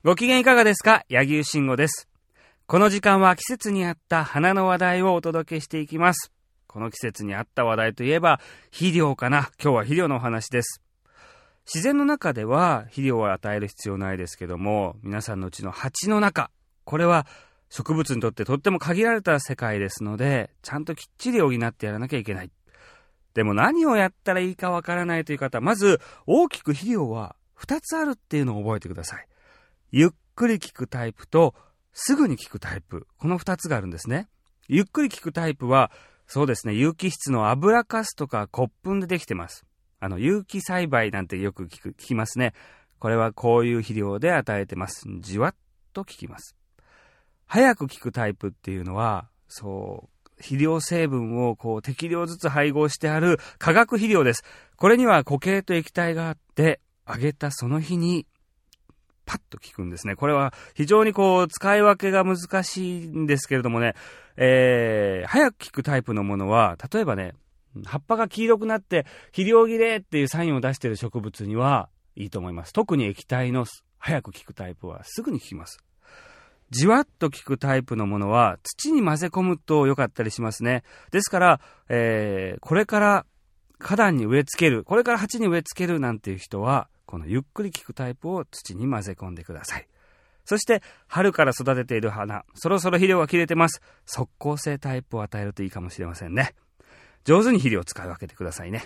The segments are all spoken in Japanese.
ご機嫌いかがですか？柳生慎吾です。この時間は季節に合った花の話題をお届けしていきます。この季節に合った話題といえば肥料かな。今日は肥料のお話です。自然の中では肥料を与える必要ないですけども、皆さんのうちの鉢の中、これは植物にとってとっても限られた世界ですので、ちゃんときっちり補ってやらなきゃいけない。でも何をやったらいいかわからないという方、まず大きく肥料は2つあるっていうのを覚えてください。ゆっくり効くタイプとすぐに効くタイプ、この2つがあるんですね。ゆっくり効くタイプは、そうですね、有機質の油かすとか骨粉でできてます。有機栽培なんてよく聞きますね。これはこういう肥料で与えてます。じわっと効きます。早く効くタイプっていうのは、肥料成分を適量ずつ配合してある化学肥料です。これには固形と液体があって、あげたその日にパッと効くんですね。これは非常に使い分けが難しいんですけれどもね、早く効くタイプのものは、例えばね、葉っぱが黄色くなって肥料切れっていうサインを出している植物にはいいと思います。特に液体の早く効くタイプはすぐに効きます。じわっと効くタイプのものは土に混ぜ込むと良かったりしますね。ですから、これから花壇に植え付ける、これから鉢に植え付けるなんていう人は、このゆっくり効くタイプを土に混ぜ込んでください。そして春から育てている花、そろそろ肥料が切れてます。即効性タイプを与えるといいかもしれませんね。上手に肥料を使い分けてくださいね。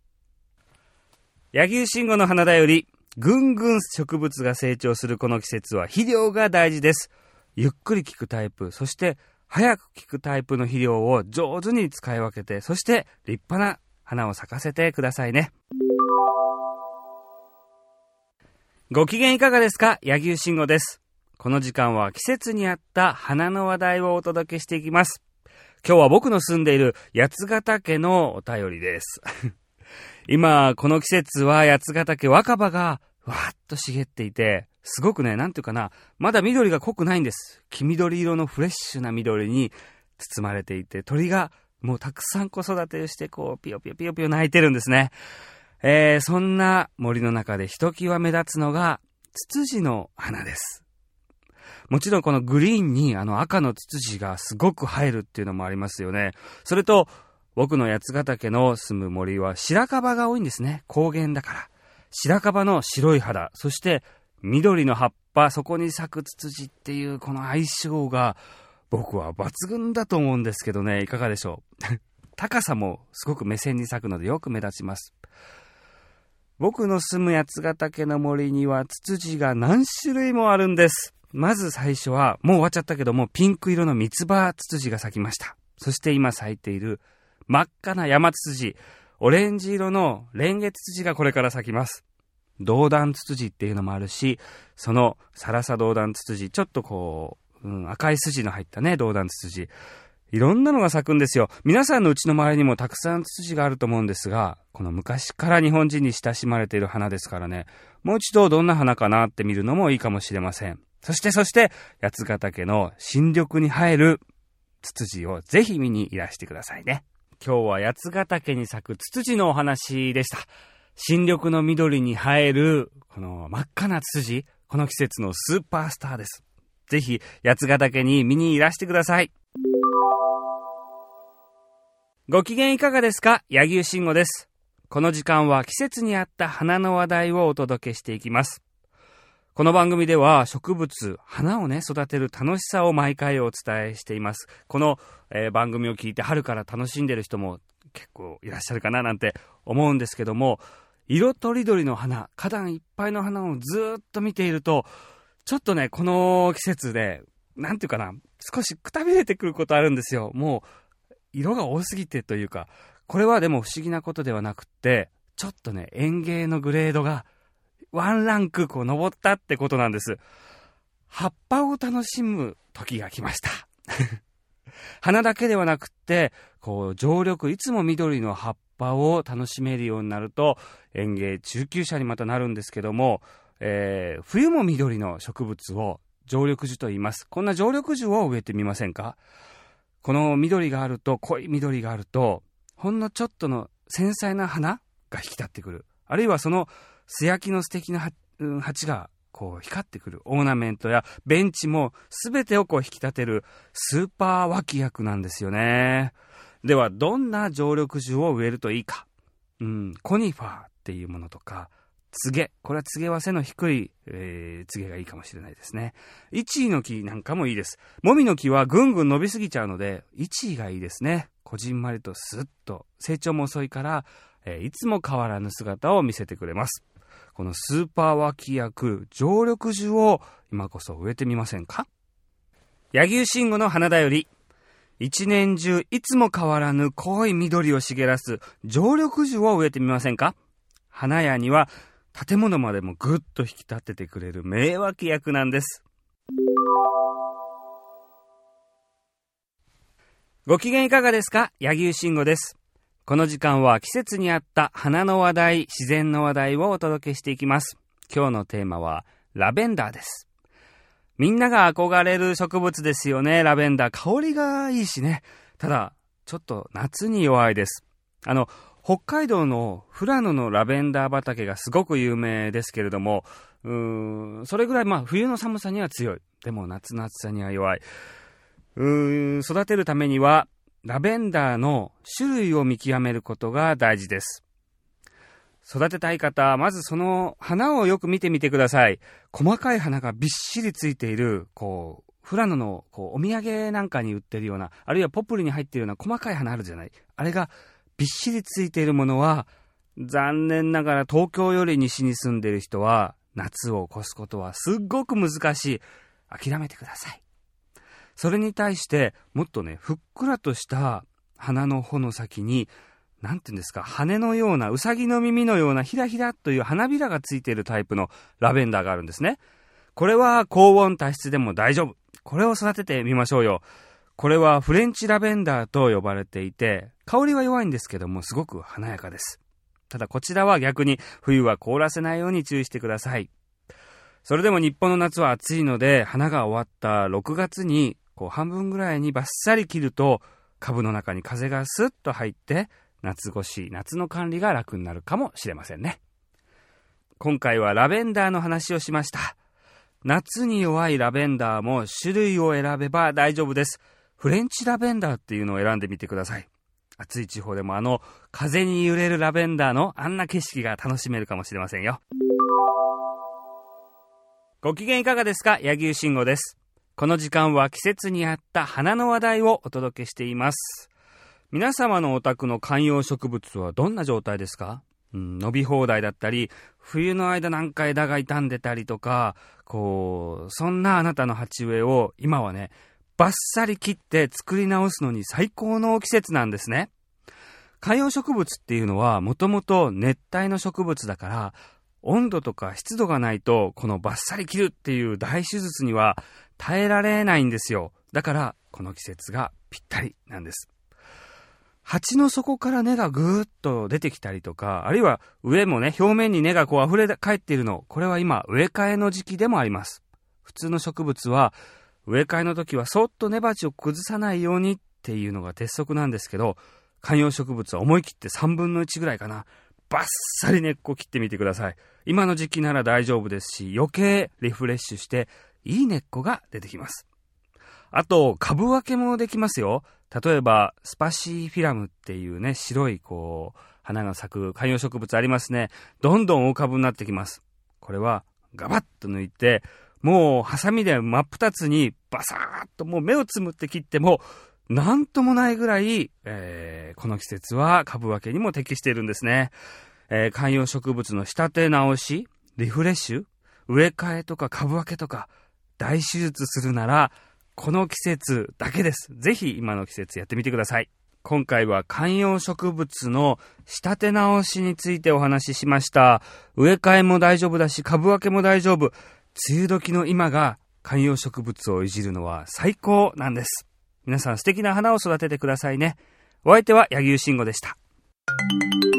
柳生慎吾の花だより、ぐんぐん植物が成長するこの季節は肥料が大事です。ゆっくり効くタイプ、そして早く効くタイプの肥料を上手に使い分けて、そして立派な花を咲かせてくださいね。ご機嫌いかがですか？柳生慎吾です。この時間は季節に合った花の話題をお届けしていきます。今日は僕の住んでいる八ヶ岳のお便りです。今この季節は八ヶ岳若葉がわーっと茂っていて、すごくね、なんていうかな、まだ緑が濃くないんです。黄緑色のフレッシュな緑に包まれていて、鳥がもうたくさん子育てをしてピヨピヨピヨピヨ鳴いてるんですね。そんな森の中でひときわ目立つのがツツジの花です。もちろんこのグリーンに赤のツツジがすごく映えるっていうのもありますよね。それと僕の八ヶ岳の住む森は白樺が多いんですね。高原だから白樺の白い肌、そして緑の葉っぱ、そこに咲くツツジっていうこの相性が僕は抜群だと思うんですけどね、いかがでしょう？高さもすごく目線に咲くのでよく目立ちます。僕の住む八ヶ岳の森にはツツジが何種類もあるんです。まず最初はもう終わっちゃったけども、ピンク色の三つ葉ツツジが咲きました。そして今咲いている真っ赤な山ツツジ、オレンジ色のレンゲツツジがこれから咲きます。銅弾ツツジっていうのもあるし、そのサラサ銅弾ツツジ、ちょっと赤い筋の入ったね、銅弾ツツジ、いろんなのが咲くんですよ。皆さんのうちの周りにもたくさんツツジがあると思うんですが、この昔から日本人に親しまれている花ですからね、もう一度どんな花かなって見るのもいいかもしれません。そして八ヶ岳の新緑に映えるツツジをぜひ見にいらしてくださいね。今日は八ヶ岳に咲くツツジのお話でした。新緑の緑に映えるこの真っ赤なツツジ、この季節のスーパースターです。ぜひ八ヶ岳に見にいらしてください。ご機嫌いかがですか？柳生慎吾です。この時間は季節に合った花の話題をお届けしていきます。この番組では植物、花をね、育てる楽しさを毎回お伝えしています。この、番組を聞いて春から楽しんでいる人も結構いらっしゃるかななんて思うんですけども、色とりどりの花、花壇いっぱいの花をずっと見ていると、ちょっとね、この季節でなんていうかな、少しくたびれてくることあるんですよ。もう色が多すぎてというか、これはでも不思議なことではなくって、ちょっとね、園芸のグレードがワンランク登ったってことなんです。葉っぱを楽しむ時が来ました。花だけではなくって、常緑、いつも緑の葉っぱを楽しめるようになると、園芸中級者にまたなるんですけども、冬も緑の植物を常緑樹と言います。こんな常緑樹を植えてみませんか？この緑があると、濃い緑があると、ほんのちょっとの繊細な花が引き立ってくる。あるいはその素焼きの素敵な鉢がこう光ってくるオーナメントやベンチも全てをこう引き立てるスーパー脇役なんですよね。ではどんな常緑樹を植えるといいか。コニファーっていうものとか、ツゲ。これはツゲは背の低い、ツゲがいいかもしれないですね。イチイの木なんかもいいです。モミの木はぐんぐん伸びすぎちゃうので、イチイがいいですね。こじんまりとスッと。成長も遅いから、いつも変わらぬ姿を見せてくれます。このスーパー脇役、常緑樹を今こそ植えてみませんか？柳生慎吾の花だより。一年中いつも変わらぬ濃い緑を茂らす常緑樹を植えてみませんか？花屋には建物までもぐっと引き立ててくれる名脇役なんです。ご機嫌いかがですか？柳生慎吾です。この時間は季節に合った花の話題、自然の話題をお届けしていきます。今日のテーマはラベンダーです。みんなが憧れる植物ですよね、ラベンダー。香りがいいしね。ただ、ちょっと夏に弱いです。北海道の富良野のラベンダー畑がすごく有名ですけれども、それぐらい冬の寒さには強い。でも夏の暑さには弱い。育てるためにはラベンダーの種類を見極めることが大事です。育てたい方、まずその花をよく見てみてください。細かい花がびっしりついている、富良野のお土産なんかに売ってるような、あるいはポプリに入っているような細かい花あるじゃない。あれがびっしりついているものは、残念ながら東京より西に住んでいる人は、夏を越すことはすっごく難しい。諦めてください。それに対して、もっとね、ふっくらとした花の穂の先に、なんていうんですか、羽のような、うさぎの耳のようなひらひらという花びらがついているタイプのラベンダーがあるんですね。これは高温多湿でも大丈夫。これを育ててみましょうよ。これはフレンチラベンダーと呼ばれていて、香りは弱いんですけども、すごく華やかです。ただこちらは逆に冬は凍らせないように注意してください。それでも日本の夏は暑いので、花が終わった6月に、半分ぐらいにバッサリ切ると、株の中に風がスッと入って、夏越し、夏の管理が楽になるかもしれませんね。今回はラベンダーの話をしました。夏に弱いラベンダーも種類を選べば大丈夫です。フレンチラベンダーっていうのを選んでみてください。暑い地方でも風に揺れるラベンダーのあんな景色が楽しめるかもしれませんよ。ご機嫌いかがですか？柳生慎吾です。この時間は季節に合った花の話題をお届けしています。皆様のお宅の観葉植物はどんな状態ですか？伸び放題だったり、冬の間なんか枝が傷んでたりとか、そんなあなたの鉢植えを今はね、バッサリ切って作り直すのに最高の季節なんですね。観葉植物っていうのはもともと熱帯の植物だから、温度とか湿度がないとこのバッサリ切るっていう大手術には耐えられないんですよ。だからこの季節がぴったりなんです。鉢の底から根がぐーっと出てきたりとか、あるいは上もね、表面に根が溢れ返っているの、これは今植え替えの時期でもあります。普通の植物は植え替えの時はそっと根鉢を崩さないようにっていうのが鉄則なんですけど、観葉植物は思い切って3分の1ぐらいかな、バッサリ根っこ切ってみてください。今の時期なら大丈夫ですし、余計リフレッシュしていい根っこが出てきます。あと株分けもできますよ。例えばスパシーフィラムっていうね、白い花が咲く観葉植物ありますね。どんどん大株になってきます。これはガバッと抜いて、もうハサミで真っ二つにバサーッともう目をつむって切ってもなんともないぐらい、この季節は株分けにも適しているんですね。観葉植物の仕立て直し、リフレッシュ、植え替えとか株分けとか大手術するならこの季節だけです。ぜひ今の季節やってみてください。今回は観葉植物の仕立て直しについてお話ししました。植え替えも大丈夫だし、株分けも大丈夫。梅雨時の今が観葉植物をいじるのは最高なんです。皆さん素敵な花を育ててくださいね。お相手は柳生慎吾でした。